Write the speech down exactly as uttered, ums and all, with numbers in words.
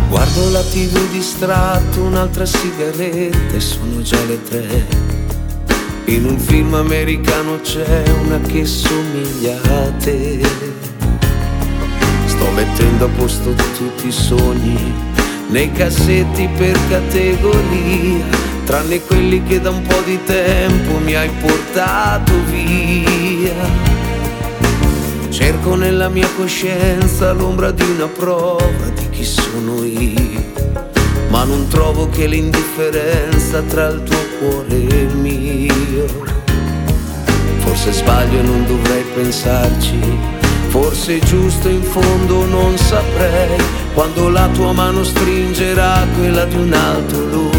Guardo la tivù distratto, un'altra sigaretta e sono già le tre. In un film americano c'è una che somiglia a te. Sto mettendo a posto tutti i sogni nei cassetti per categoria, tranne quelli che da un po' di tempo mi hai portato via. Cerco nella mia coscienza l'ombra di una prova di chi sono io, ma non trovo che l'indifferenza tra il tuo cuore e il mio. Forse sbaglio e non dovrei pensarci, forse è giusto in fondo, non saprei, quando la tua mano stringerà quella di un altro lui.